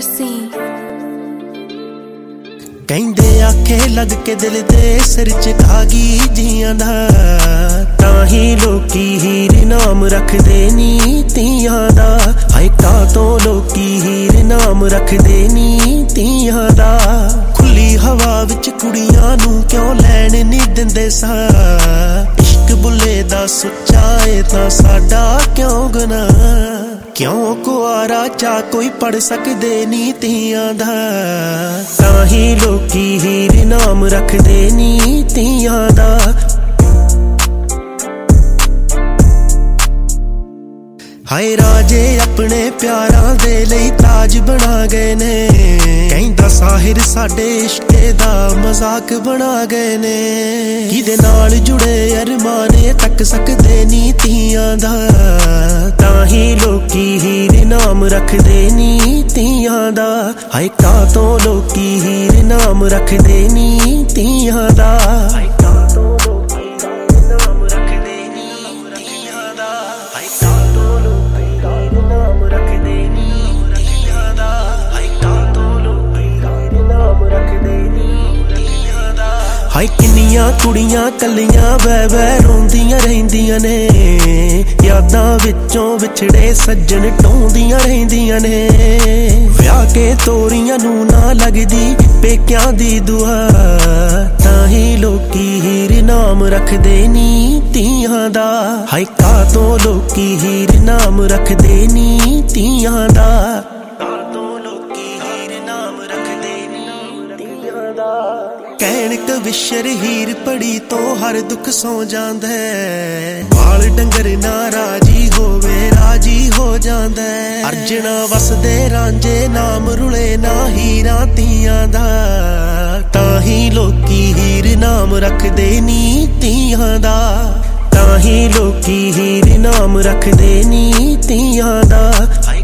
RC ਕਹਿੰਦੇ ਆਖੇ ਲੱਗ ਕੇ ਦਿਲ ਦੇ ਸਿਰ ਚ ਖਾ ਗਈ ਜੀਆਂ ਦਾ ਤਾਂ ਹੀ ਲੋਕੀ ਹੀਰ ਨਾਮ ਰੱਖਦੇ ਨੀ ਤੀਆਂ ਦਾ ਹਾਏ ਕਾ ਤੋਂ ਲੋਕੀ ਹੀਰ ਨਾਮ ਰੱਖਦੇ ਨੀ ਤੀਆਂ ਦਾ ਖੁੱਲੀ ਹਵਾ ਵਿੱਚ ਕੁੜੀਆਂ ਨੂੰ ਕਿਉਂ ਲੈਣ ਨੀ ਦਿੰਦੇ ਸਾ ਇਸ਼ਕ ਬੁੱਲੇ ਦਾ ਸੁੱਚਾ ਏ ਤਾਂ ਸਾਡਾ ਕਿਉਂ ਗੁਨਾਹ क्यों कुआरा चा कोई पढ़ सकदे नी तियां दा ताही लोकी हीर नाम रखदे नी तियां दा हाय राजे अपने प्यारां दे लई ताज बना गए ने कहंदा साहिर साडे इश्के दा मजाक बना गए ने किदे नाल जुड़े अरमाने तक सकदे नी तियां दा ताही लोकी हीर नाम रखदे नी तियां दा हाय का तो लोकी हीर नाम रखदे नी तियां दा हाय किन्नियां कुड़ियां कलियां बह बह रोंदियां रहिंदियां ने यादां विचों विछड़े सज्जन टोंदियां रहिंदियां ने विआह के तोरियां नूं ना लगदी पेकियां दी दुआ ताही लोकी हीर नाम रखदे नी तियां दा हाय का तो लोकी हीर नाम रखदे नी तियां दा कहण कविशर हीर पड़ी तो हर दुख सौ जांदा बाल डंगर ना राजी होवे राजी हो जांदा अर्जना वसदे रांझे नाम रुले ना हीरा तियां दा ताही लोकी हीर नाम रखदे नी तियां दा ताही लोकी हीर नाम रखदे नी तियां दा।